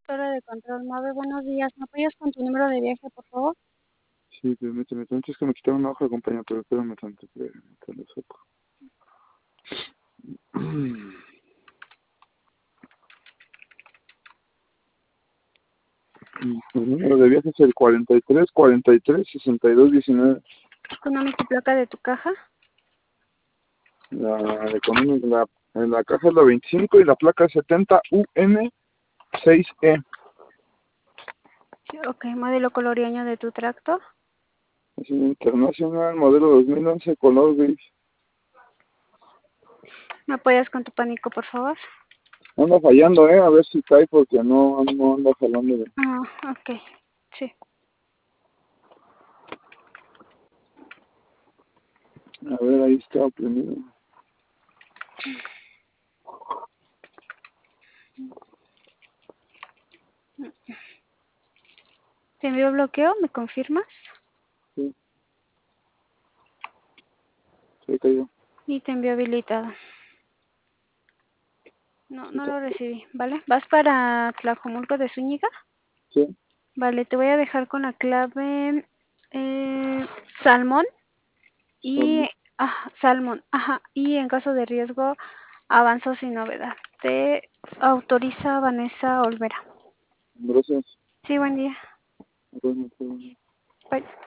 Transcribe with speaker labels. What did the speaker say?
Speaker 1: Torre de control 9, buenos días. ¿Me apoyas con tu número de viaje, por favor?
Speaker 2: Sí, permíteme. Entonces que me quitaron una hoja de compañía, pero espérame tanto que te lo saco. El número de viaje es el 43
Speaker 1: ¿Tu nombre y tu placa de tu caja?
Speaker 2: La caja es la 25 y la placa es 70UN6E.
Speaker 1: Sí, ok, modelo color y año de tu tractor.
Speaker 2: Es un internacional modelo 2011 color gris.
Speaker 1: ¿Me apoyas con tu pánico, por favor?
Speaker 2: Anda fallando, a ver si cae porque no anda jalando bien.
Speaker 1: Ah, ok, sí.
Speaker 2: A ver, ahí está oprimido.
Speaker 1: ¿Te envío bloqueo? ¿Me confirmas?
Speaker 2: Sí, se cayó.
Speaker 1: Y te envío habilitado. No lo recibí, ¿vale? ¿Vas para Tlajomulco de Zúñiga?
Speaker 2: Sí,
Speaker 1: Vale, te voy a dejar con la clave Salmón y
Speaker 2: salud.
Speaker 1: Salmón, ajá, y en caso de riesgo avanzo sin novedad. Te autoriza Vanessa Olvera.
Speaker 2: Gracias.
Speaker 1: Sí, buen día.
Speaker 2: Bueno,
Speaker 1: Bye.